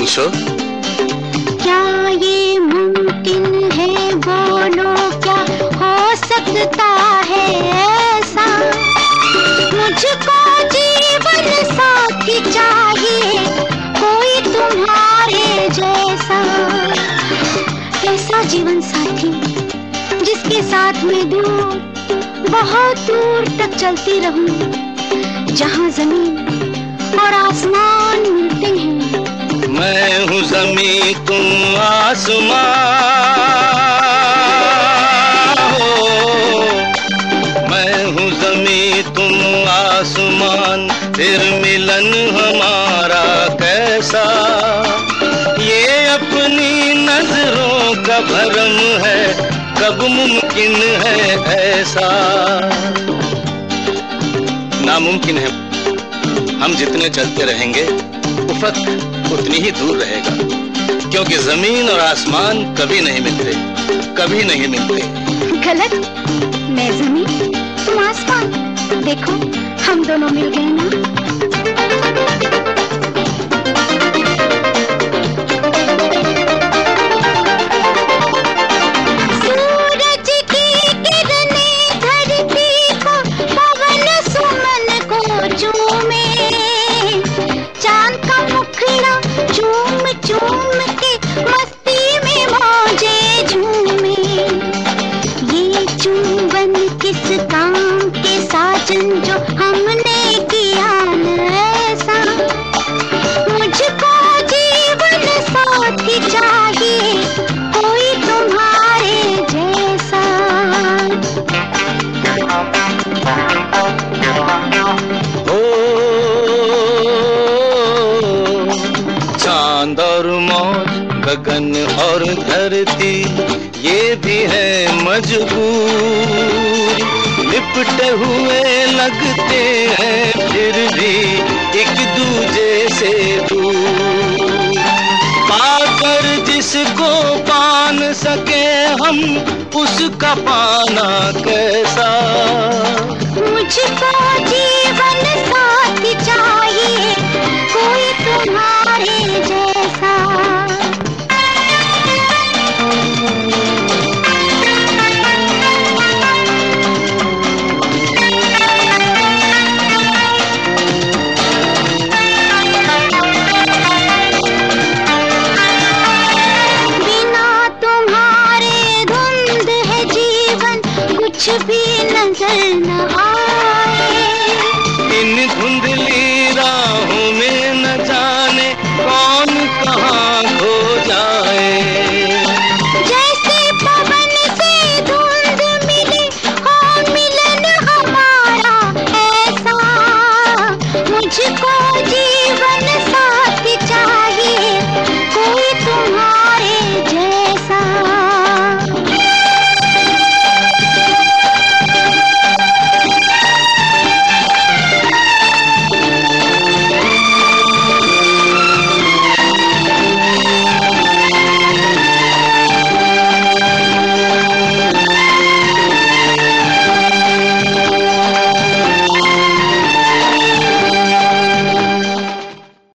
पूछो। क्या ये मुमकिन है, बोलो क्या हो सकता है ऐसा? मुझको जीवन साथी चाहिए, कोई तुम्हारे जैसा। ऐसा जीवन साथी जिसके साथ में दूर, बहुत दूर तक चलती रहूं, जहां जमीन और आसमान मिलते हैं। मैं हूँ ज़मीं तुम आसमां हो, मैं हूँ ज़मीं तुम आसमान, फिर मिलन हमारा कैसा? ये अपनी नजरों का भरम है, कब मुमकिन है ऐसा? नामुमकिन है। हम जितने चलते रहेंगे उफक उतनी ही दूर रहेगा, क्योंकि जमीन और आसमान कभी नहीं मिलते, कभी नहीं मिलते। गलत। मैं जमीन, तुम आसमान। देखो हम दोनों मिल गए ना। जो हमने किया ऐसा, मुझको जीवन साथी चाहिए, कोई तुम्हारे जैसा। ओ चांद और मौज, गगन और धरती, ये भी है मजबूरी। लिपटे हुए लगते हैं फिर भी एक दूजे से दूर, पाकर जिसको पान सके हम, उसका पाना कैसा? मुझको जीवन साथी चाहिए, कोई तुम्हारे जैसा। कुछ भी नजर न